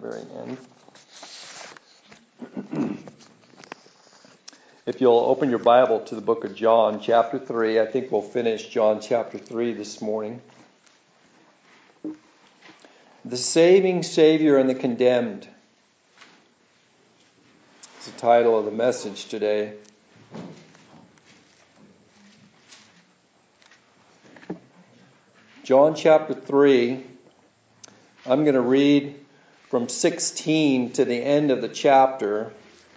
very end. If you'll open your Bible to the book of John, chapter 3. I think we'll finish John chapter 3 this morning. The Saving Savior and the Condemned is the title of the message today. John chapter 3, I'm going to read from 16 to the end of the chapter.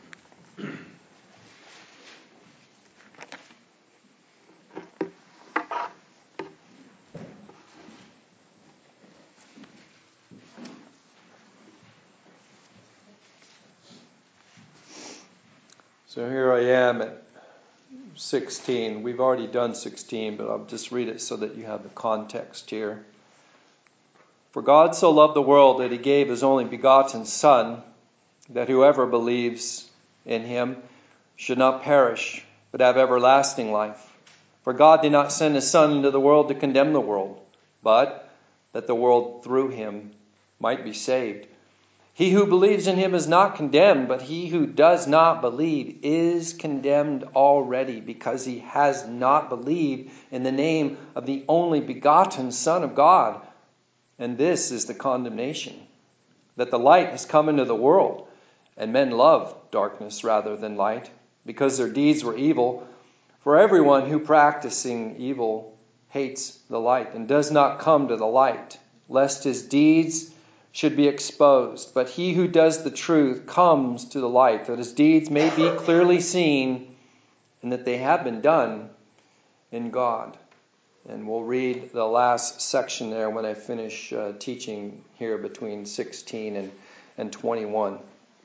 So here I am at 16. We've already done 16, but I'll just read it so that you have the context here. For God so loved the world that he gave his only begotten Son, that whoever believes in him should not perish, but have everlasting life. For God did not send his Son into the world to condemn the world, but that the world through him might be saved. He who believes in him is not condemned, but he who does not believe is condemned already, because he has not believed in the name of the only begotten Son of God. And this is the condemnation, that the light has come into the world, and men love darkness rather than light, because their deeds were evil. For everyone who practicing evil hates the light, and does not come to the light, lest his deeds should be exposed. But he who does the truth comes to the light, that his deeds may be clearly seen, and that they have been done in God. And we'll read the last section there when I finish teaching here between 16 and 21.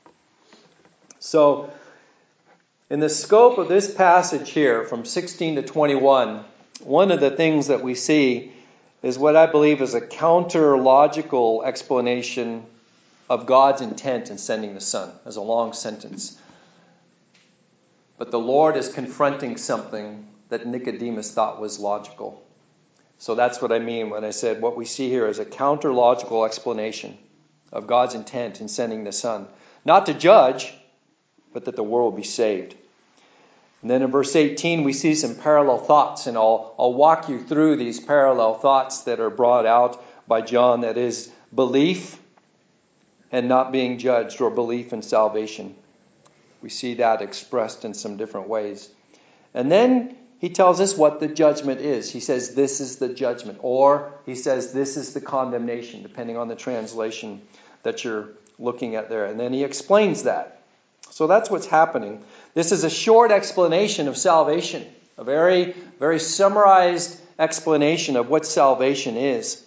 So, in the scope of this passage here, from 16 to 21, one of the things that we see is what I believe is a counter-logical explanation of God's intent in sending the Son, as a long sentence. But the Lord is confronting something that Nicodemus thought was logical. So that's what I mean when I said what we see here is a counter-logical explanation of God's intent in sending the Son. Not to judge, but that the world be saved. And then in verse 18, we see some parallel thoughts, and I'll walk you through these parallel thoughts that are brought out by John, that is, belief and not being judged, or belief in salvation. We see that expressed in some different ways. And then he tells us what the judgment is. He says, this is the judgment, or he says, this is the condemnation, depending on the translation that you're looking at there. And then he explains that. So that's what's happening. This is a short explanation of salvation, a very, very summarized explanation of what salvation is.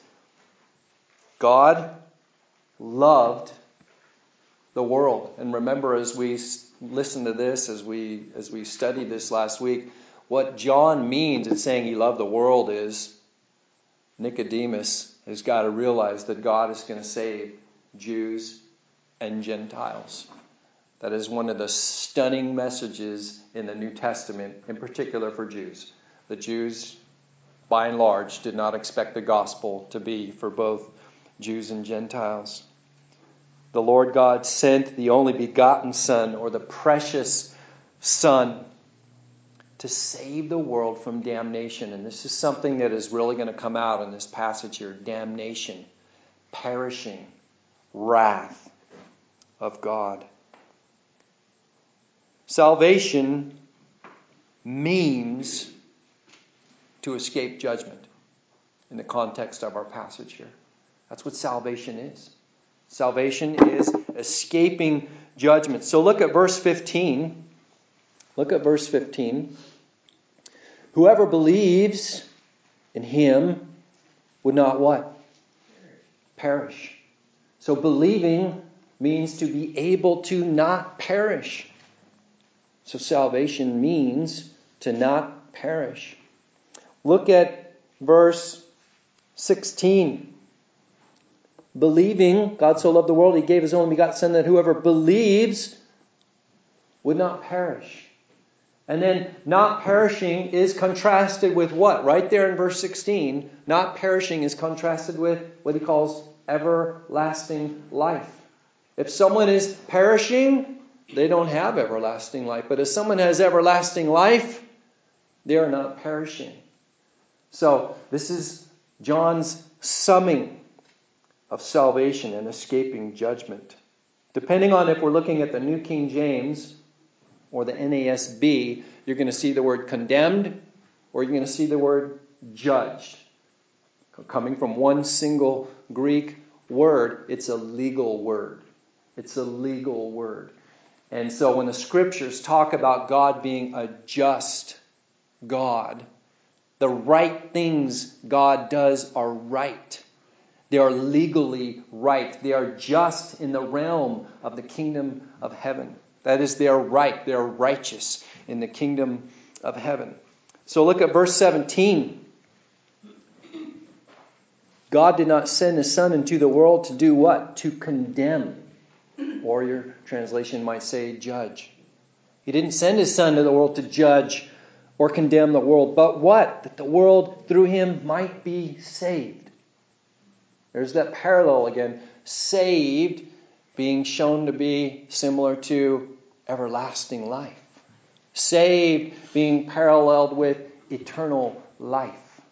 God loved the world. And remember, as we listen to this, as we studied this last week, what John means in saying he loved the world is Nicodemus has got to realize that God is going to save Jews and Gentiles. That is one of the stunning messages in the New Testament, in particular for Jews. The Jews, by and large, did not expect the gospel to be for both Jews and Gentiles. The Lord God sent the only begotten Son, or the precious Son, to save the world from damnation. And this is something that is really going to come out in this passage here. Damnation, perishing, wrath of God. Salvation means to escape judgment in the context of our passage here. That's what salvation is. Salvation is escaping judgment. So look at verse 15. Look at verse 15. Whoever believes in him would not what? Perish. So believing means to be able to not perish. So salvation means to not perish. Look at verse 16. Believing, God so loved the world, he gave his only begotten Son, that whoever believes would not perish. And then not perishing is contrasted with what? Right there in verse 16, not perishing is contrasted with what he calls everlasting life. If someone is perishing, they don't have everlasting life. But if someone has everlasting life, they are not perishing. So this is John's summing of salvation and escaping judgment. Depending on if we're looking at the New King James or the NASB, you're going to see the word condemned or you're going to see the word judged. Coming from one single Greek word, it's a legal word. It's a legal word. And so when the scriptures talk about God being a just God, the right things God does are right. They are legally right. They are just in the realm of the kingdom of heaven. That is, they are right. They are righteous in the kingdom of heaven. So look at verse 17. God did not send His Son into the world to do what? To condemn. Or your translation might say judge. He didn't send His Son to the world to judge or condemn the world. But what? That the world through Him might be saved. There's that parallel again. Saved being shown to be similar to everlasting life. Saved being paralleled with eternal life.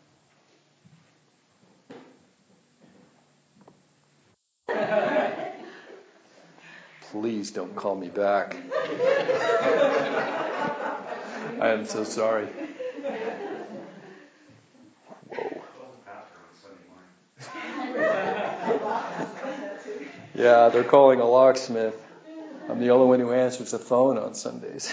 Please don't call me back. I am so sorry. Whoa. Yeah, they're calling a locksmith. I'm the only one who answers the phone on Sundays.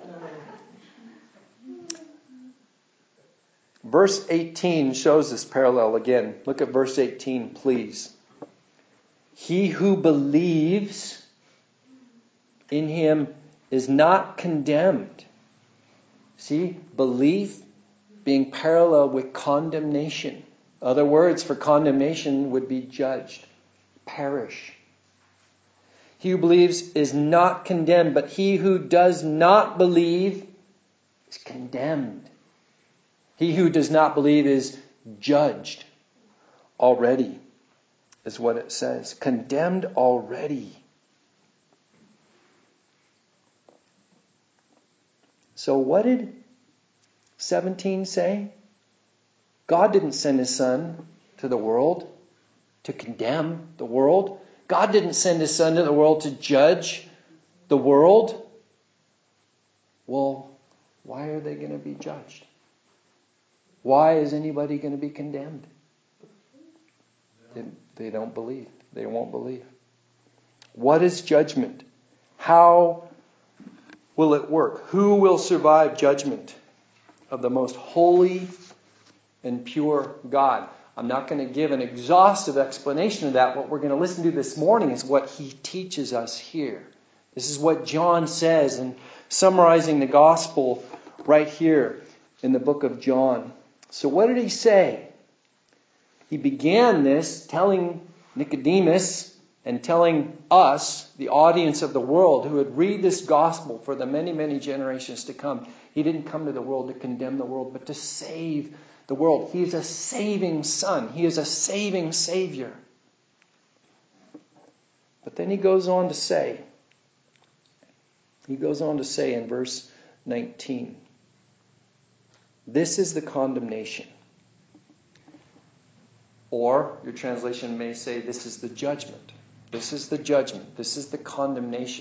Verse 18 shows this parallel again. Look at verse 18, please. He who believes in Him is not condemned. See, belief being parallel with condemnation. Other words for condemnation would be judged, perish. He who believes is not condemned, but he who does not believe is condemned. He who does not believe is judged already, is what it says. Condemned already. So what did 17 say? God didn't send His Son to the world to condemn the world. God didn't send His Son to the world to judge the world. Well, why are they going to be judged? Why is anybody going to be condemned? They don't believe. They won't believe. What is judgment? How will it work? Who will survive judgment of the most holy and pure God? I'm not going to give an exhaustive explanation of that. What we're going to listen to this morning is what He teaches us here. This is what John says in summarizing the gospel right here in the book of John. So what did He say? He began this telling Nicodemus and telling us, the audience of the world, who would read this gospel for the many, many generations to come. He didn't come to the world to condemn the world, but to save the world. He is a saving Son. He is a saving Savior. But then He goes on to say in verse 19, this is the condemnation. Or your translation may say, this is the judgment. This is the judgment. This is the condemnation.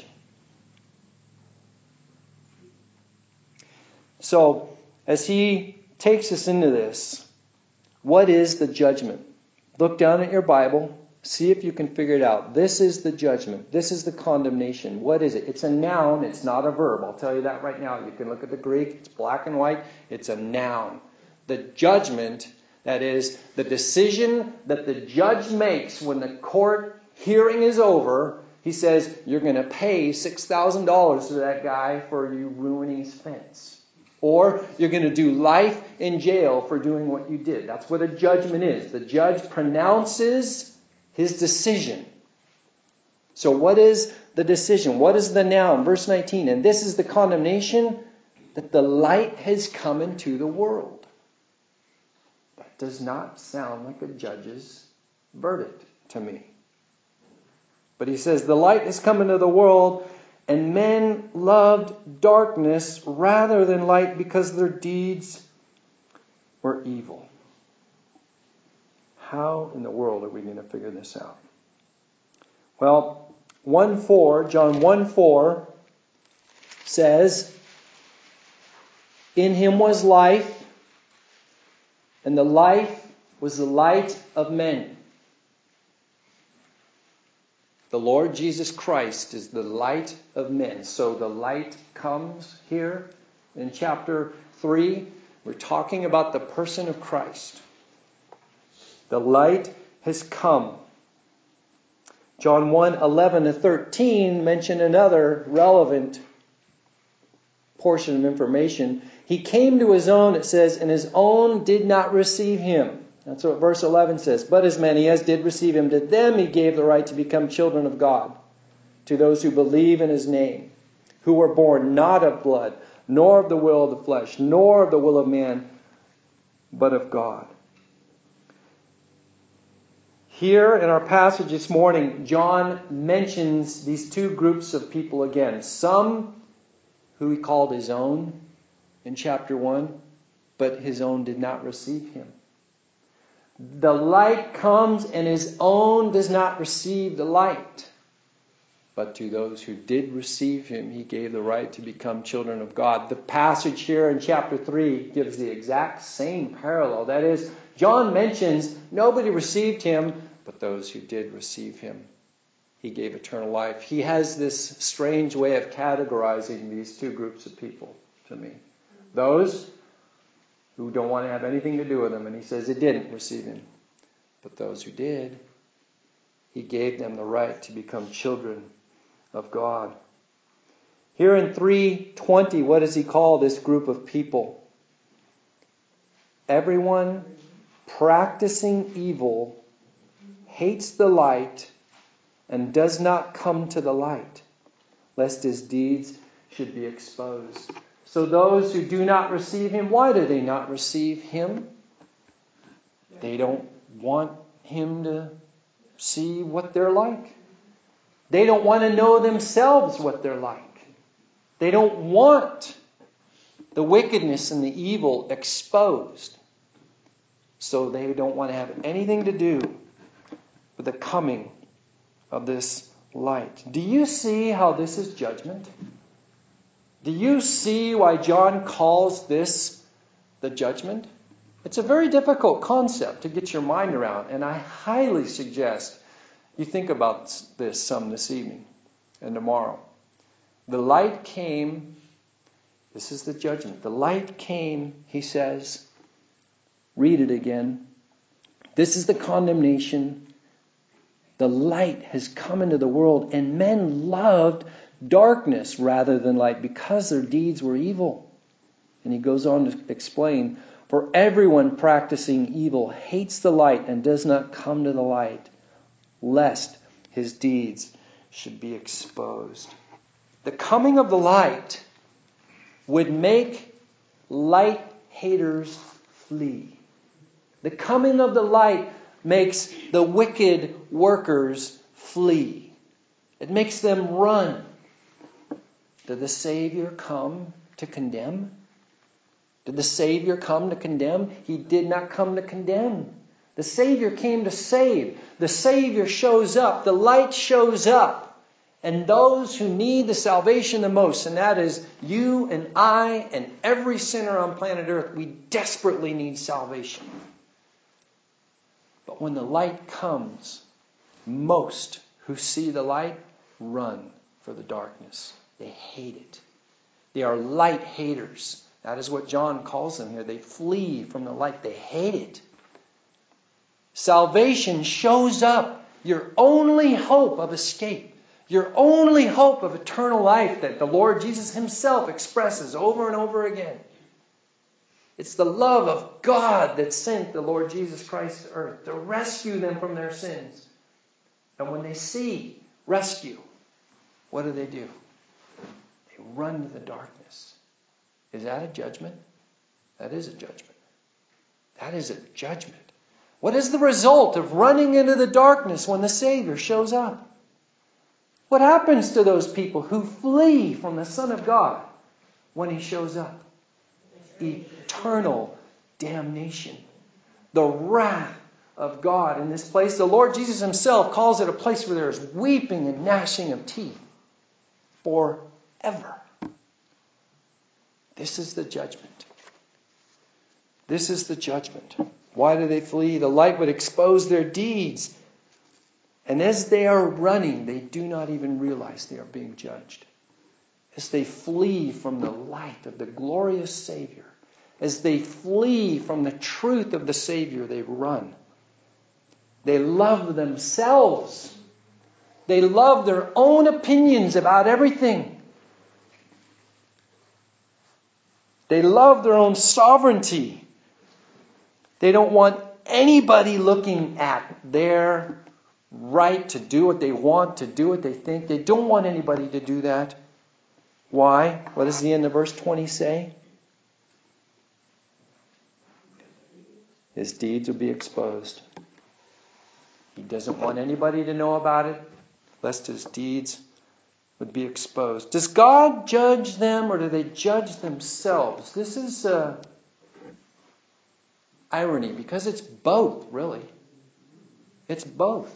So, as he takes us into this, what is the judgment? Look down at your Bible. See if you can figure it out. This is the judgment. This is the condemnation. What is it? It's a noun. It's not a verb. I'll tell you that right now. You can look at the Greek. It's black and white. It's a noun. The judgment, that is, the decision that the judge makes when the court hearing is over, he says, you're going to pay $6,000 to that guy for you ruining his fence. Or you're going to do life in jail for doing what you did. That's what a judgment is. The judge pronounces his decision. So what is the decision? What is the noun? Verse 19, and this is the condemnation, that the light has come into the world. That does not sound like a judge's verdict to me. But he says, the light has come into the world, and men loved darkness rather than light because their deeds were evil. How in the world are we going to figure this out? Well, John 1:4 says, in him was life, and the life was the light of men. The Lord Jesus Christ is the light of men. So the light comes here in chapter 3. We're talking about the person of Christ. The light has come. John 1:11-13 mention another relevant portion of information. He came to his own, it says, and his own did not receive him. That's what verse 11 says. But as many as did receive him, to them he gave the right to become children of God, to those who believe in his name, who were born not of blood, nor of the will of the flesh, nor of the will of man, but of God. Here in our passage this morning, John mentions these two groups of people again. Some who he called his own in chapter 1, but his own did not receive him. The light comes and his own does not receive the light. But to those who did receive him, he gave the right to become children of God. The passage here in chapter 3 gives the exact same parallel. That is, John mentions nobody received him, but those who did receive him, he gave eternal life. He has this strange way of categorizing these two groups of people to me. Those who don't want to have anything to do with him, and he says it didn't receive him. But those who did, he gave them the right to become children of God. Here in 3:20, what does he call this group of people? Everyone practicing evil hates the light and does not come to the light, lest his deeds should be exposed. So those who do not receive him, why do they not receive him? They don't want him to see what they're like. They don't want to know themselves what they're like. They don't want the wickedness and the evil exposed. So they don't want to have anything to do with the coming of this light. Do you see how this is judgment? Do you see why John calls this the judgment? It's a very difficult concept to get your mind around, and I highly suggest you think about this some this evening and tomorrow. The light came. This is the judgment. The light came, he says. Read it again. This is the condemnation. The light has come into the world, and men loved darkness rather than light because their deeds were evil. And he goes on to explain, for everyone practicing evil hates the light and does not come to the light, lest his deeds should be exposed. The coming of the light would make light haters flee. The coming of the light makes the wicked workers flee. It makes them run. Did the Savior come to condemn? Did the Savior come to condemn? He did not come to condemn. The Savior came to save. The Savior shows up. The light shows up. And those who need the salvation the most, and that is you and I and every sinner on planet Earth, we desperately need salvation. But when the light comes, most who see the light run for the darkness. They hate it. They are light haters. That is what John calls them here. They flee from the light. They hate it. Salvation shows up. Your only hope of escape. Your only hope of eternal life that the Lord Jesus himself expresses over and over again. It's the love of God that sent the Lord Jesus Christ to earth to rescue them from their sins. And when they see rescue, what do? They run to the darkness. Is that a judgment? That is a judgment. That is a judgment. What is the result of running into the darkness when the Savior shows up? What happens to those people who flee from the Son of God when He shows up? Eternal damnation. The wrath of God in this place. The Lord Jesus Himself calls it a place where there is weeping and gnashing of teeth forever. This is the judgment. This is the judgment. Why do they flee? The light would expose their deeds. And as they are running, they do not even realize they are being judged. As they flee from the light of the glorious Savior, as they flee from the truth of the Savior, they run. They love themselves. They love their own opinions about everything. They love their own sovereignty. They don't want anybody looking at their right to do what they want, to do what they think. They don't want anybody to do that. Why? What does the end of verse 20 say? His deeds will be exposed. He doesn't want anybody to know about it, lest his deeds would be exposed. Does God judge them, or do they judge themselves? This is irony, because it's both, really. It's both.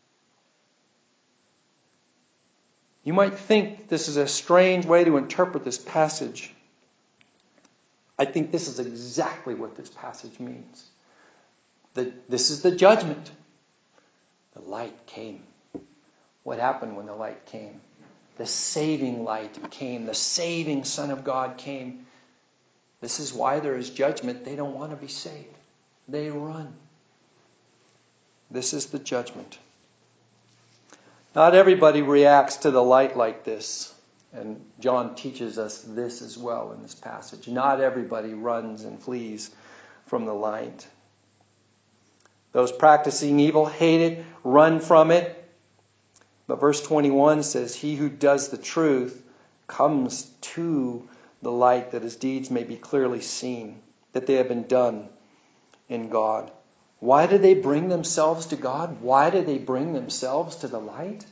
You might think this is a strange way to interpret this passage. I think this is exactly what this passage means. This is the judgment. The light came. What happened when the light came? The saving light came. The saving Son of God came. This is why there is judgment. They don't want to be saved. They run. This is the judgment. Not everybody reacts to the light like this. And John teaches us this as well in this passage. Not everybody runs and flees from the light. Those practicing evil hate it, run from it. But verse 21 says, he who does the truth comes to the light, that his deeds may be clearly seen, that they have been done in God. Why do they bring themselves to God? Why do they bring themselves to the light?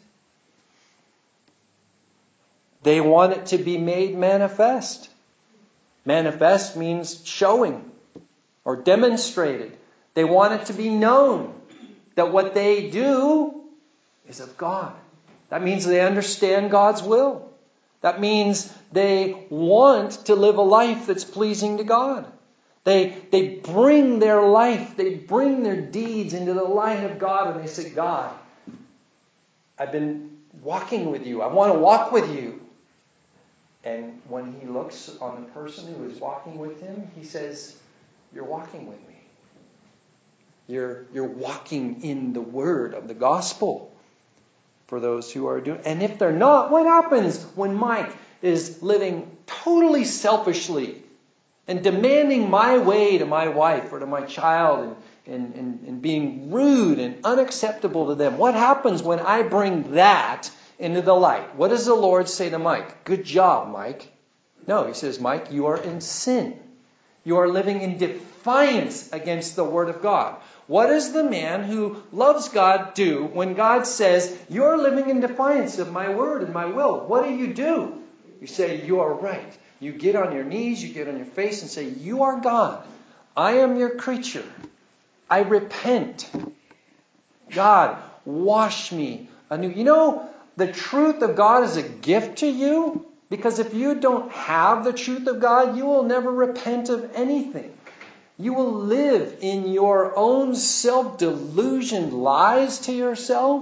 They want it to be made manifest. Manifest means showing or demonstrated. They want it to be known that what they do is of God. That means they understand God's will. That means they want to live a life that's pleasing to God. They bring their life, they bring their deeds into the light of God, and they say, God, I've been walking with you. I want to walk with you. And when he looks on the person who is walking with him, he says, you're walking with me. You're walking in the word of the gospel for those who are doing. And if they're not, what happens when Mike is living totally selfishly and demanding my way to my wife or to my child and being rude and unacceptable to them? What happens when I bring that into the light? What does the Lord say to Mike? Good job, Mike. No, he says, Mike, you are in sin. You are living in defiance against the word of God. What does the man who loves God do when God says, you're living in defiance of my word and my will? What do? You say, you are right. You get on your knees, you get on your face and say, you are God. I am your creature. I repent. God, wash me anew. You know, the truth of God is a gift to you, because if you don't have the truth of God, you will never repent of anything. You will live in your own self-delusioned lies to yourself.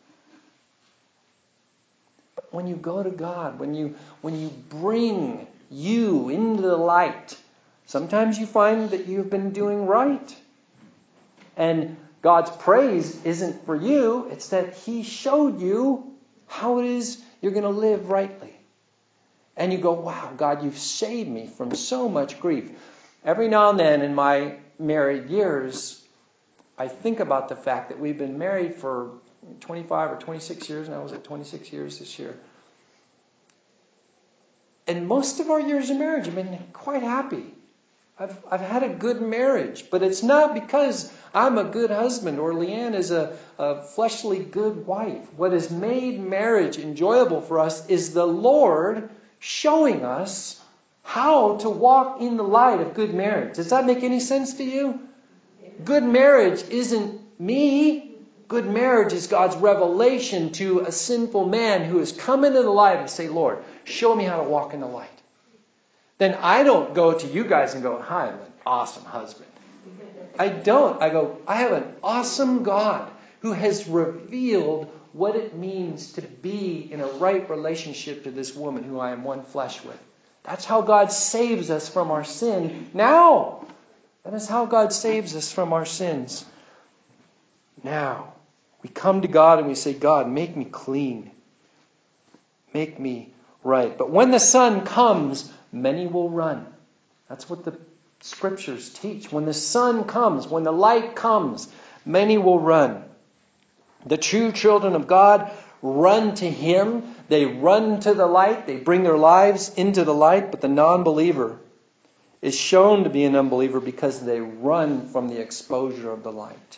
But when you go to God, when you bring you into the light, sometimes you find that you've been doing right. And God's praise isn't for you, it's that He showed you how it is you're going to live rightly. And you go, wow, God, you've saved me from so much grief. Every now and then in my married years, I think about the fact that we've been married for 25 or 26 years, and I was at 26 years this year. And most of our years of marriage have been quite happy. I've had a good marriage, but it's not because I'm a good husband or Leanne is a fleshly good wife. What has made marriage enjoyable for us is the Lord showing us how to walk in the light of good marriage. Does that make any sense to you? Good marriage isn't me. Good marriage is God's revelation to a sinful man who has come into the light and say, Lord, show me how to walk in the light. Then I don't go to you guys and go, hi, I'm an awesome husband. I don't. I go, I have an awesome God who has revealed what it means to be in a right relationship to this woman who I am one flesh with. That's how God saves us from our sin now. That is how God saves us from our sins now. We come to God and we say, God, make me clean. Make me right. But when the Son comes, many will run. That's what the Scriptures teach. When the Son comes, when the light comes, many will run. The true children of God run to Him. They run to the light. They bring their lives into the light. But the non-believer is shown to be an unbeliever because they run from the exposure of the light.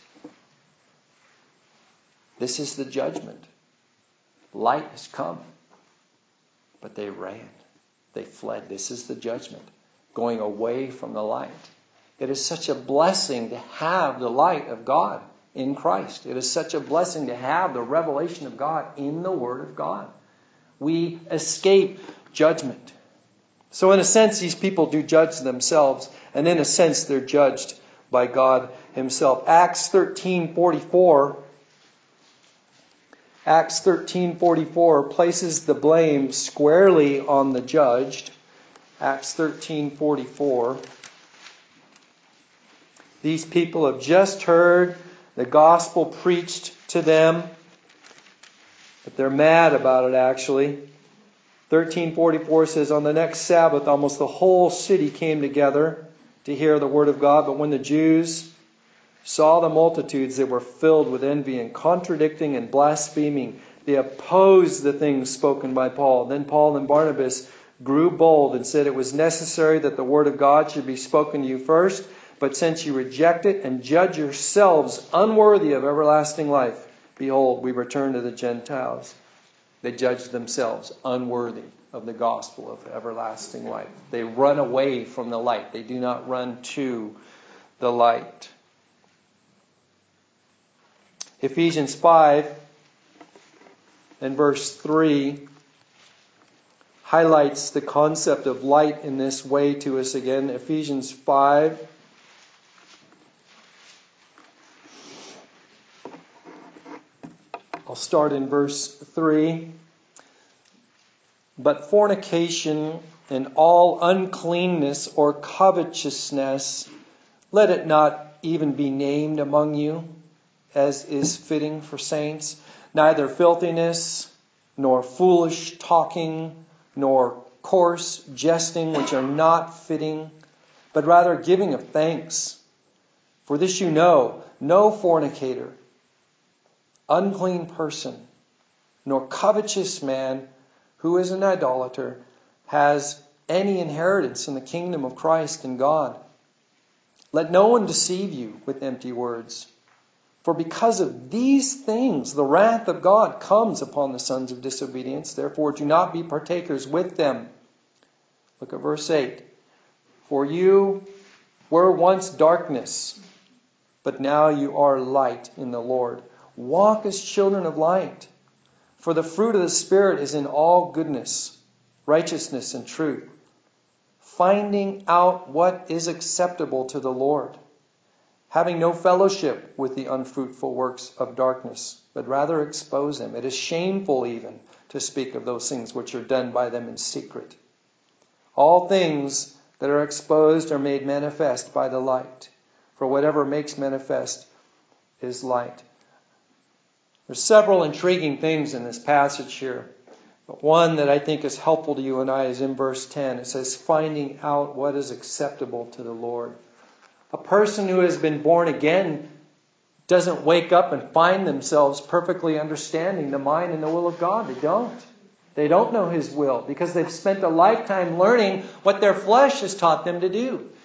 This is the judgment. Light has come, but they ran. They fled. This is the judgment, going away from the light. It is such a blessing to have the light of God in Christ. It is such a blessing to have the revelation of God in the Word of God. We escape judgment. So in a sense, these people do judge themselves, and in a sense, they're judged by God Himself. Acts 13:44 places the blame squarely on the judged. Acts 13:44. These people have just heard the gospel preached to them, but they're mad about it actually. 13:44 says, on the next Sabbath, almost the whole city came together to hear the word of God. But when the Jews saw the multitudes, they were filled with envy and contradicting and blaspheming. They opposed the things spoken by Paul. Then Paul and Barnabas grew bold and said, it was necessary that the word of God should be spoken to you first. But since you reject it and judge yourselves unworthy of everlasting life, behold, we return to the Gentiles. They judge themselves unworthy of the gospel of everlasting life. They run away from the light. They do not run to the light. Ephesians 5 and verse 3 highlights the concept of light in this way to us again. Ephesians 5. I'll start in verse 3. But fornication and all uncleanness or covetousness, let it not even be named among you, as is fitting for saints. Neither filthiness, nor foolish talking, nor coarse jesting, which are not fitting, but rather giving of thanks. For this you know, no fornicator, unclean person, nor covetous man who is an idolater has any inheritance in the kingdom of Christ and God. Let no one deceive you with empty words. For because of these things, the wrath of God comes upon the sons of disobedience. Therefore, do not be partakers with them. Look at verse 8. For you were once darkness, but now you are light in the Lord. Walk as children of light. For the fruit of the Spirit is in all goodness, righteousness, and truth, finding out what is acceptable to the Lord, having no fellowship with the unfruitful works of darkness, but rather expose them. It is shameful even to speak of those things which are done by them in secret. All things that are exposed are made manifest by the light, for whatever makes manifest is light. There's several intriguing things in this passage here, but one that I think is helpful to you and I is in verse 10. It says, finding out what is acceptable to the Lord. A person who has been born again doesn't wake up and find themselves perfectly understanding the mind and the will of God. They don't. They don't know His will because they've spent a lifetime learning what their flesh has taught them to do.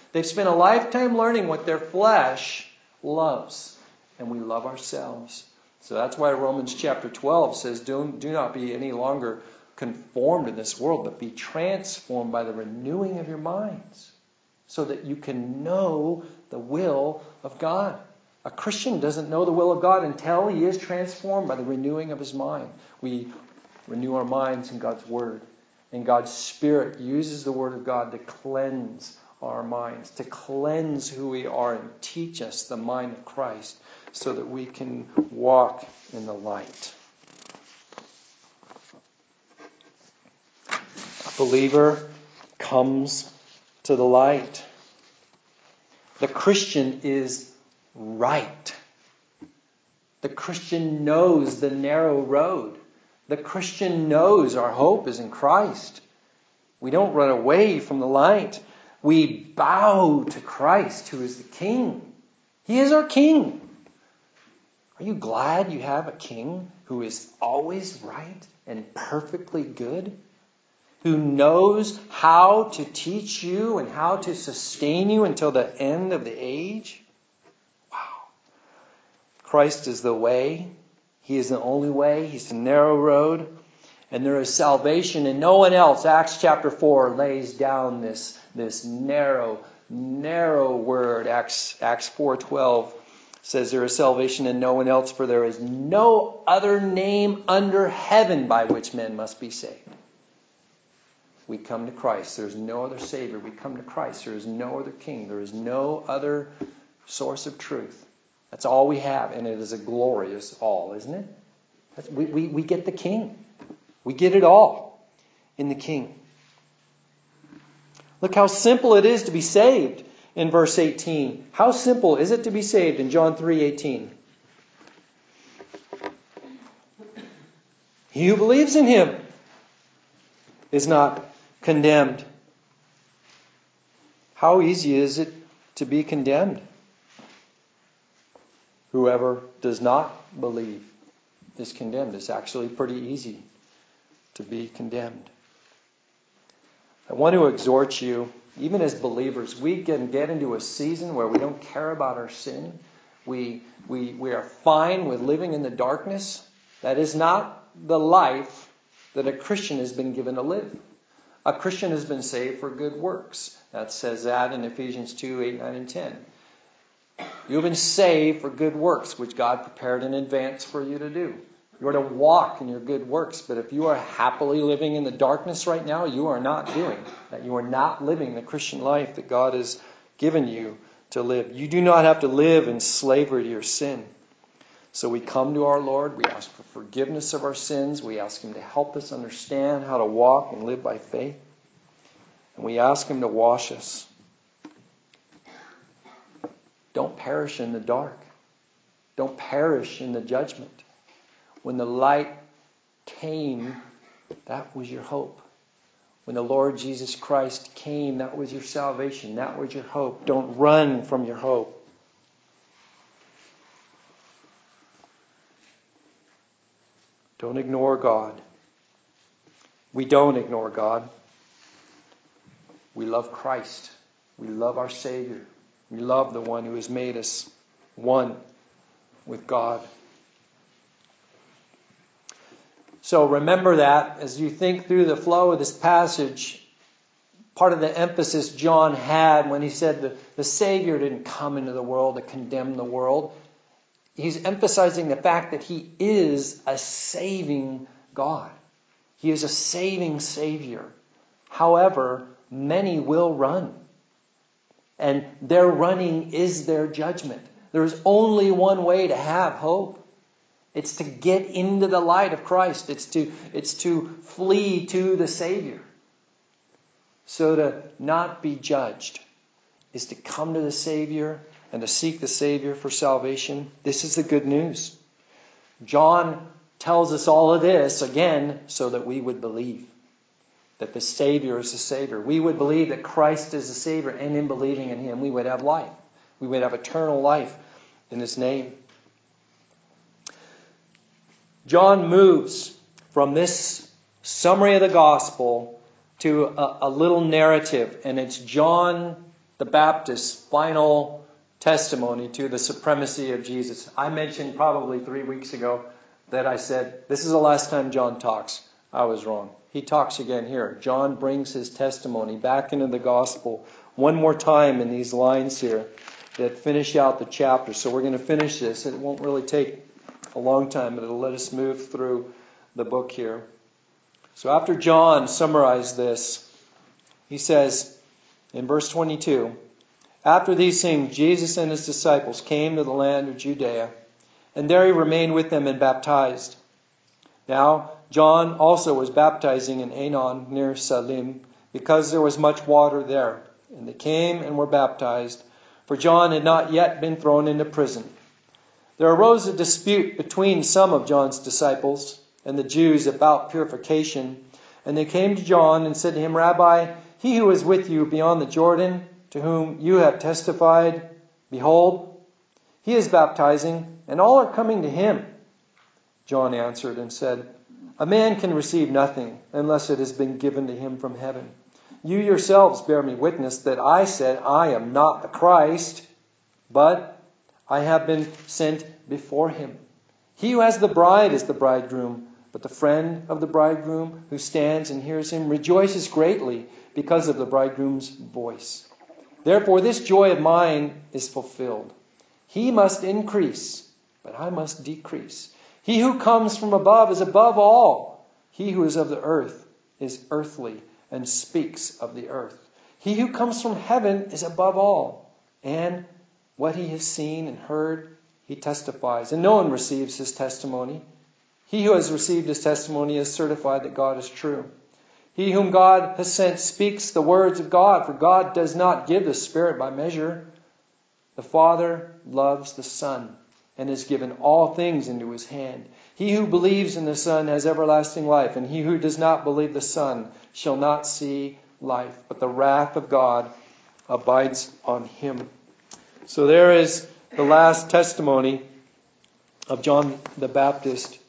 They've spent a lifetime learning what their flesh loves. And we love ourselves. So that's why Romans chapter 12 says, do not be any longer conformed to this world, but be transformed by the renewing of your minds, so that you can know the will of God. A Christian doesn't know the will of God until he is transformed by the renewing of his mind. We renew our minds in God's Word. And God's Spirit uses the Word of God to cleanse our minds, to cleanse who we are and teach us the mind of Christ so that we can walk in the light. A believer comes to the light. The Christian is right. The Christian knows the narrow road. The Christian knows our hope is in Christ. We don't run away from the light. We bow to Christ, who is the King. He is our King. Are you glad you have a King who is always right and perfectly good? Who knows how to teach you and how to sustain you until the end of the age? Wow. Christ is the way. He is the only way. He's the narrow road. And there is salvation in no one else. Acts chapter 4 lays down this narrow word. Acts 4:12 says there is salvation in no one else, for there is no other name under heaven by which men must be saved. We come to Christ. There is no other Savior. We come to Christ. There is no other King. There is no other source of truth. That's all we have, and it is a glorious all, isn't it? We get the King. We get it all in the King. Look how simple it is to be saved in verse 18. How simple is it to be saved in John 3:18? He who believes in him is not condemned. How easy is it to be condemned? Whoever does not believe is condemned. It's actually pretty easy to be condemned. I want to exhort you, even as believers, we can get into a season where we don't care about our sin. We are fine with living in the darkness. That is not the life that a Christian has been given to live. A Christian has been saved for good works. That says that in Ephesians 2:8, 9, and 10. You've been saved for good works, which God prepared in advance for you to do. You are to walk in your good works. But if you are happily living in the darkness right now, you are not doing that. You are not living the Christian life that God has given you to live. You do not have to live in slavery to your sin. So we come to our Lord. We ask for forgiveness of our sins. We ask Him to help us understand how to walk and live by faith. And we ask Him to wash us. Don't perish in the dark. Don't perish in the judgment. When the light came, that was your hope. When the Lord Jesus Christ came, that was your salvation. That was your hope. Don't run from your hope. Don't ignore God. We don't ignore God. We love Christ. We love our Savior. We love the one who has made us one with God. So remember that as you think through the flow of this passage, part of the emphasis John had when he said the Savior didn't come into the world to condemn the world. He's emphasizing the fact that He is a saving God. He is a saving Savior. However, many will run. And their running is their judgment. There's only one way to have hope. It's to get into the light of Christ. It's to flee to the Savior. So to not be judged is to come to the Savior and to seek the Savior for salvation. This is the good news. John tells us all of this, again, so that we would believe that the Savior is the Savior. We would believe that Christ is the Savior, and in believing in Him, we would have life. We would have eternal life in His name. John moves from this summary of the gospel to a little narrative, and it's John the Baptist's final testimony to the supremacy of Jesus. I mentioned probably 3 weeks ago that I said, this is the last time John talks. I was wrong. He talks again here. John brings his testimony back into the gospel one more time in these lines here that finish out the chapter. So we're going to finish this. It won't really take a long time, but it'll let us move through the book here. So after John summarized this, he says in verse 22, after these things, Jesus and his disciples came to the land of Judea, and there he remained with them and baptized. Now, John also was baptizing in Aenon near Salim, because there was much water there. And they came and were baptized, for John had not yet been thrown into prison. There arose a dispute between some of John's disciples and the Jews about purification. And they came to John and said to him, Rabbi, he who is with you beyond the Jordan, to whom you have testified, behold, he is baptizing, and all are coming to him. John answered and said, a man can receive nothing unless it has been given to him from heaven. You yourselves bear me witness that I said I am not the Christ, but I have been sent before him. He who has the bride is the bridegroom, but the friend of the bridegroom who stands and hears him rejoices greatly because of the bridegroom's voice. Therefore this joy of mine is fulfilled. He must increase, but I must decrease. He who comes from above is above all. He who is of the earth is earthly and speaks of the earth. He who comes from heaven is above all. And what he has seen and heard, he testifies. And no one receives his testimony. He who has received his testimony is certified that God is true. He whom God has sent speaks the words of God, for God does not give the Spirit by measure. The Father loves the Son and has given all things into his hand. He who believes in the Son has everlasting life, and he who does not believe the Son shall not see life, but the wrath of God abides on him. So there is the last testimony of John the Baptist.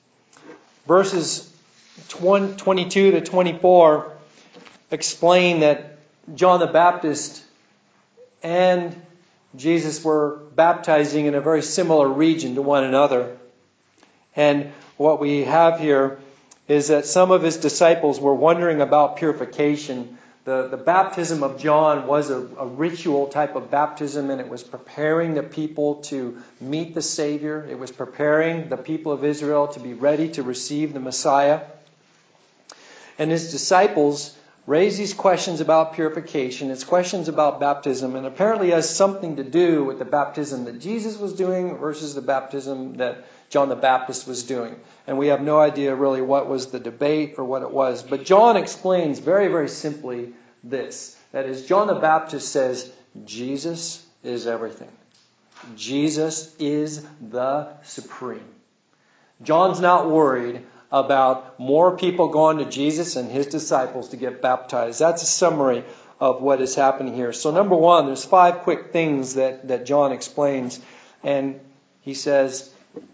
Verses 22 to 24 explain that John the Baptist and Jesus were baptizing in a very similar region to one another. And what we have here is that some of his disciples were wondering about purification. The baptism of John was a ritual type of baptism, and it was preparing the people to meet the Savior. It was preparing the people of Israel to be ready to receive the Messiah. And his disciples raise these questions about purification. It's questions about baptism, and apparently has something to do with the baptism that Jesus was doing versus the baptism that John the Baptist was doing. And we have no idea really what was the debate or what it was. But John explains very, very simply this. That is, John the Baptist says, Jesus is everything. Jesus is the supreme. John's not worried about more people going to Jesus and his disciples to get baptized. That's a summary of what is happening here. So number one, there's 5 quick things that John explains. And he says,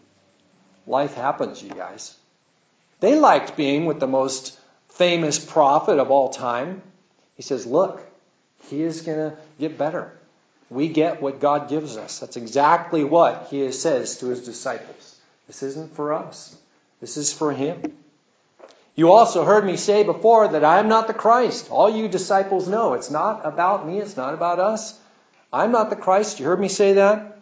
life happens, you guys. They liked being with the most famous prophet of all time. He says, look, he is going to get better. We get what God gives us. That's exactly what he says to his disciples. This isn't for us. This is for him. You also heard me say before that I am not the Christ. All you disciples know it's not about me. It's not about us. I'm not the Christ. You heard me say that?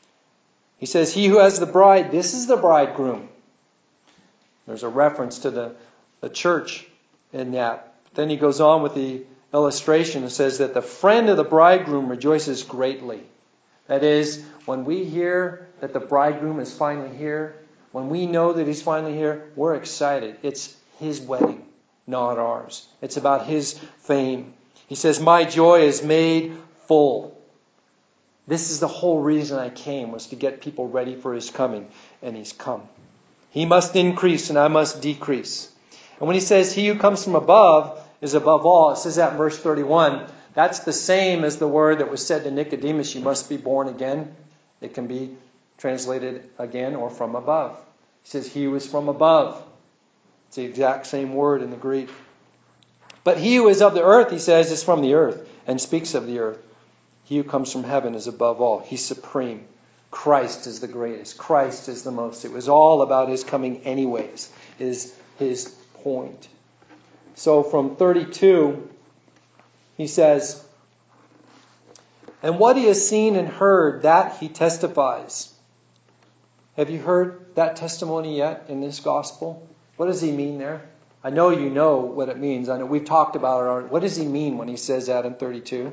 He says, he who has the bride, this is the bridegroom. There's a reference to the church in that. Then he goes on with the illustration. It says that the friend of the bridegroom rejoices greatly. That is, when we hear that the bridegroom is finally here, when we know that he's finally here, we're excited. It's his wedding, not ours. It's about his fame. He says, my joy is made full. This is the whole reason I came, was to get people ready for his coming. And he's come. He must increase and I must decrease. And when he says he who comes from above is above all, it says that in verse 31. That's the same as the word that was said to Nicodemus, you must be born again. It can be translated again or from above. He says he was from above. It's the exact same word in the Greek. But he who is of the earth, he says, is from the earth and speaks of the earth. He who comes from heaven is above all. He's supreme. Christ is the greatest. Christ is the most. It was all about his coming anyways, is his point. So from 32, he says, and what he has seen and heard, that he testifies. Have you heard that testimony yet in this gospel? What does he mean there? I know you know what it means. I know we've talked about it already. What does he mean when he says that in 32?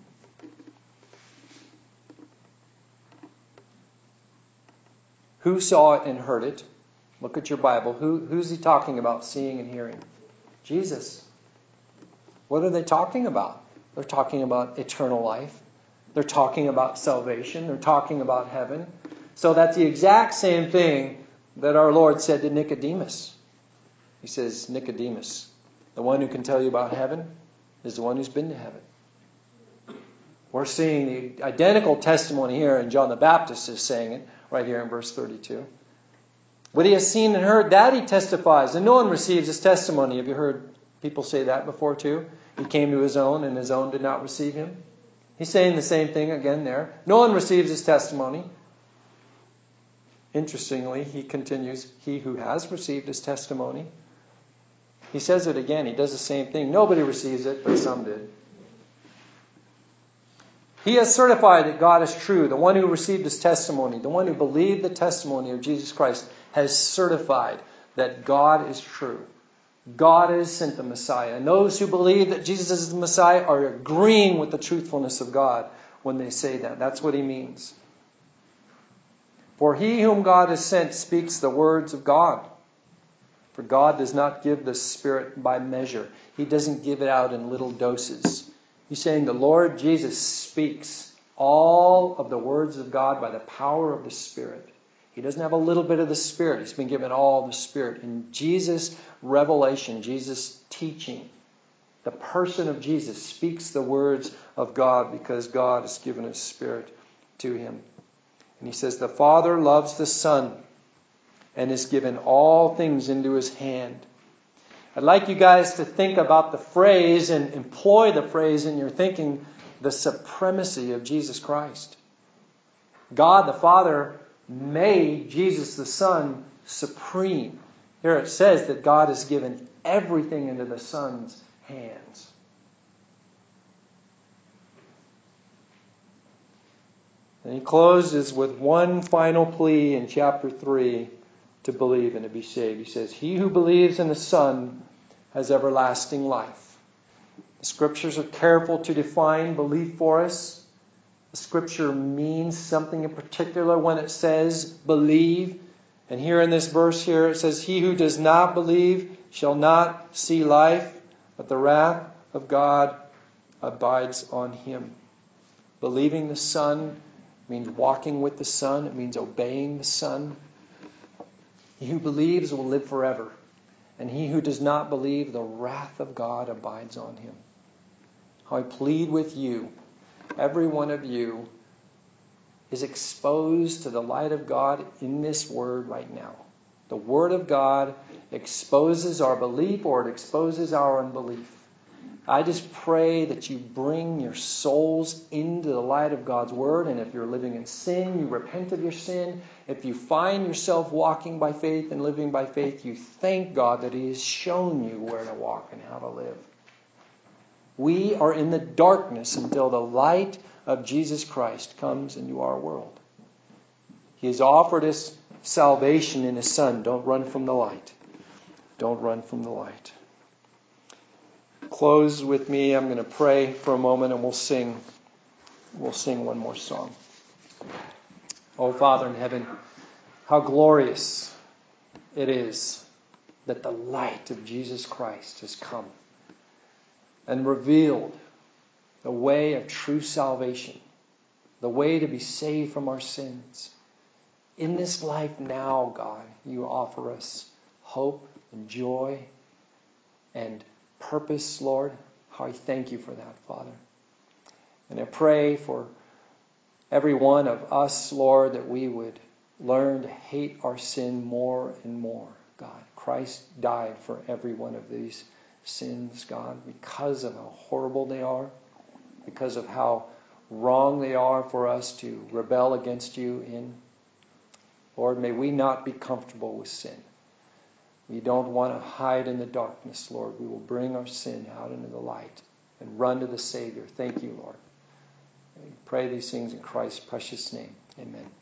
Who saw it and heard it? Look at your Bible. Who's he talking about seeing and hearing? Jesus. What are they talking about? They're talking about eternal life. They're talking about salvation. They're talking about heaven. So that's the exact same thing that our Lord said to Nicodemus. He says, Nicodemus, the one who can tell you about heaven is the one who's been to heaven. We're seeing the identical testimony here, and John the Baptist is saying it right here in verse 32. What he has seen and heard, that he testifies. And no one receives his testimony. Have you heard people say that before too? He came to his own, and his own did not receive him. He's saying the same thing again there. No one receives his testimony. Interestingly, he continues, he who has received his testimony. He says it again. He does the same thing. Nobody receives it, but some did. He has certified that God is true. The one who received his testimony, the one who believed the testimony of Jesus Christ, has certified that God is true. God has sent the Messiah. And those who believe that Jesus is the Messiah are agreeing with the truthfulness of God when they say that. That's what he means. For he whom God has sent speaks the words of God. For God does not give the Spirit by measure. He doesn't give it out in little doses. He's saying the Lord Jesus speaks all of the words of God by the power of the Spirit. He doesn't have a little bit of the Spirit. He's been given all the Spirit. In Jesus' revelation, Jesus' teaching, the person of Jesus speaks the words of God because God has given his Spirit to him. And he says, the Father loves the Son and has given all things into his hand. I'd like you guys to think about the phrase and employ the phrase in your thinking, the supremacy of Jesus Christ. God the Father made Jesus the Son supreme. Here it says that God has given everything into the Son's hands. And he closes with one final plea in chapter 3 to believe and to be saved. He says, he who believes in the Son has everlasting life. The Scriptures are careful to define belief for us. The Scripture means something in particular when it says believe. And here in this verse here it says, he who does not believe shall not see life, but the wrath of God abides on him. Believing the Son means walking with the Son. It means obeying the Son. He who believes will live forever. And he who does not believe, the wrath of God abides on him. I plead with you, every one of you is exposed to the light of God in this word right now. The Word of God exposes our belief or it exposes our unbelief. I just pray that you bring your souls into the light of God's Word. And if you're living in sin, you repent of your sin. If you find yourself walking by faith and living by faith, you thank God that He has shown you where to walk and how to live. We are in the darkness until the light of Jesus Christ comes into our world. He has offered us salvation in His Son. Don't run from the light. Don't run from the light. Close with me. I'm going to pray for a moment and we'll sing one more song. Oh, Father in heaven, how glorious it is that the light of Jesus Christ has come and revealed the way of true salvation, the way to be saved from our sins. In this life now, God, you offer us hope and joy and purpose, Lord. How I thank you for that, Father. And I pray for every one of us, Lord, that we would learn to hate our sin more and more, God. Christ died for every one of these sins, God, because of how horrible they are, because of how wrong they are for us to rebel against you in. Lord, may we not be comfortable with sin. We don't want to hide in the darkness, Lord. We will bring our sin out into the light and run to the Savior. Thank you, Lord. We pray these things in Christ's precious name. Amen.